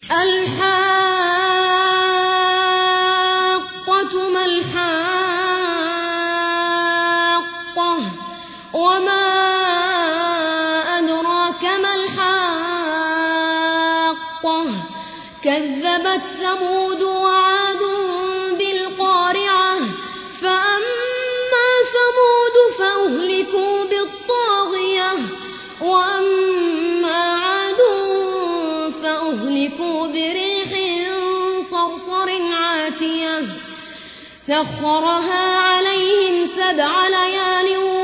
الحاقة ما الحاقة وما أدراك ما الحاقة كذبت ثمود وعاد بالقارعة فأما ثمود فأهلكوا بالطاغية وأما عاد فأهلكوا بريح صرصر عاتية سخرها عليهم 7 ليال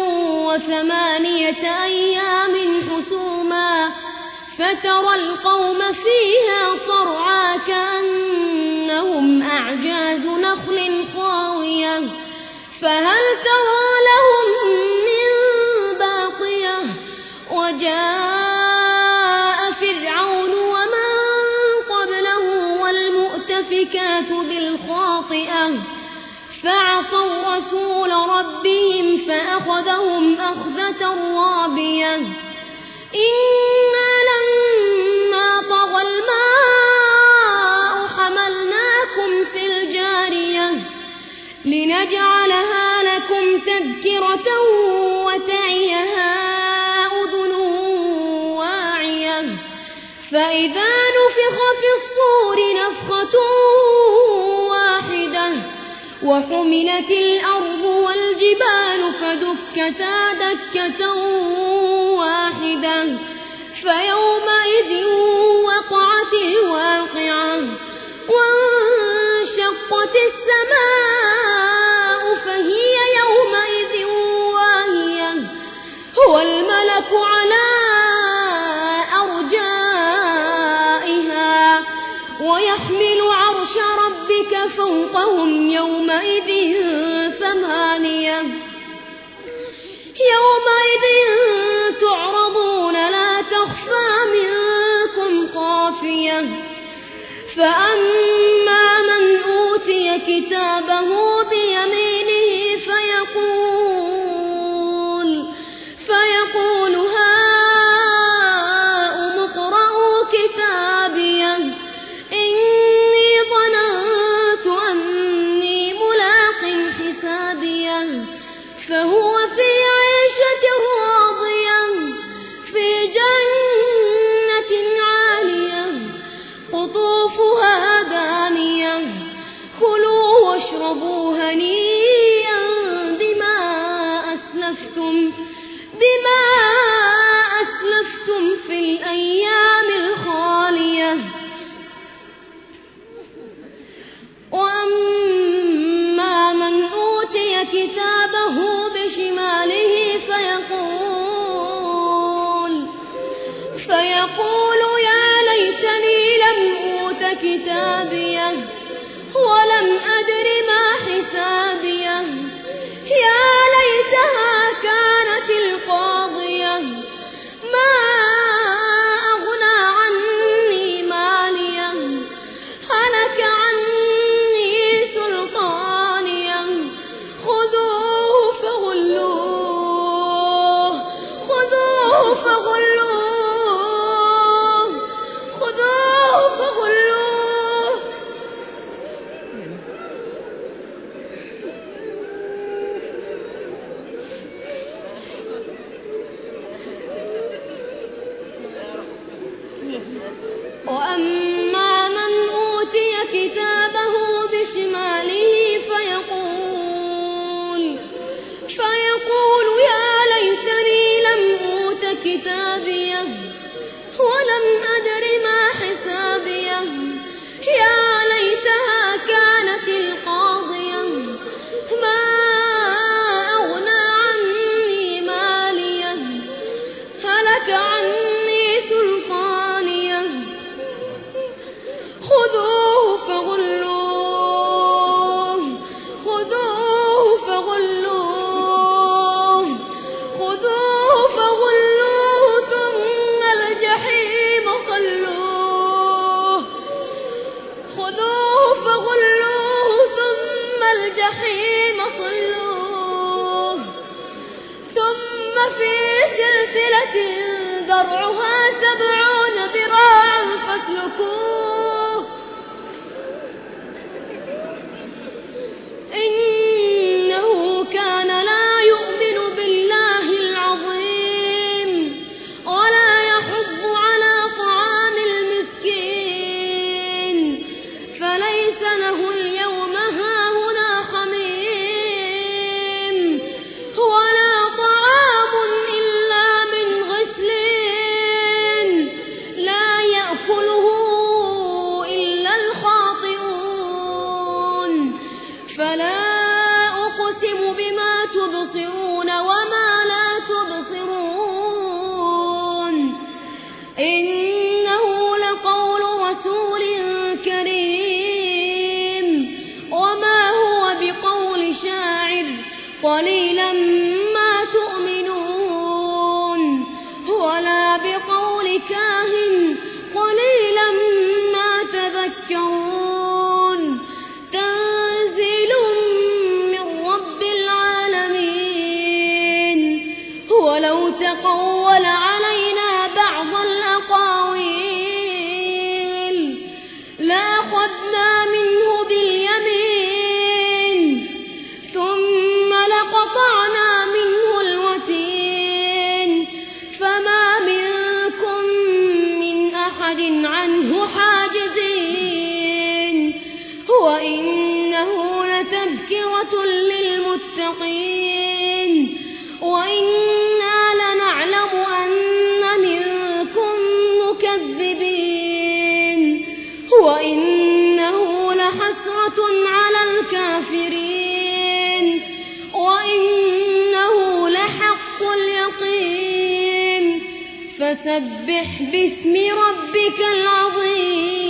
و8 أيام حسوما فترى القوم فيها صرعى كأنهم أعجاز نخل خاوية فهل ترى لهم من باقية وجاء فرعون ومن قبله والمؤتفكات بالخاطئة فعصوا رسول ربهم فأخذهم أخذة رابية إنا لما طغى الماء حملناكم في الجارية لنجعلها لكم تذكرة وتعيها أذن واعية فإذا نفخ في الصور نفخة واحدة وحملت الأرض والجبال فدكتا دكة واحدة فيومئذ وقعت الواقعة وانشقت السماء فهي يومئذ واهية هو الملك على أرجائها ويحمل عرش ربك فوقهم يومئذ 8 يومئذ تعرضون لا تخفى منكم خافية فأما من أوتي كتابه بيمينه فيقول هاؤم اقرءوا كتابيه إني ظننت أني ملاق حسابيه فهو في عيشة راضية في جنة عالية قطوفها دانية كلوا واشربوا هنيئا بما أسلفتم في الأيام الخالية وأما من أوتي كتابه بشماله فيقول يا ليتني لم أوت كتابيه ولم أدر ما حسابيه يا ليتها كانت القاضية ما أغنى عني ماليه هلك عني سلطانيه خذوه فغلوه وأما من أوتي كتابه بشماله فيقول يا ليتني لم أوت كتابيه ولم أدر ما حسابيه يا ليتها كانت القاضية ما أغنى عني ماليه هلك عني سلطانيه خذوه فغلوه ثم الجحيم صلوه ثم في سلسلة ذرعها 70 ذراعا فاسلكوه قليلا ما تؤمنون ولا بقول كاهن قليلا ما تذكرون تنزيل من رب العالمين ولو تقول علينا بعض الأقاويل لأخذنا منه باليمين ثم لقطعنا منه الوتين فما منكم من أحد عنه حاجزين وإنه لتذكرة للمتقين وإنا لنعلم أن منكم مكذبين وإنه لحسرة على الكافرين وإنه لحق اليقين فسبح باسم ربك العظيم.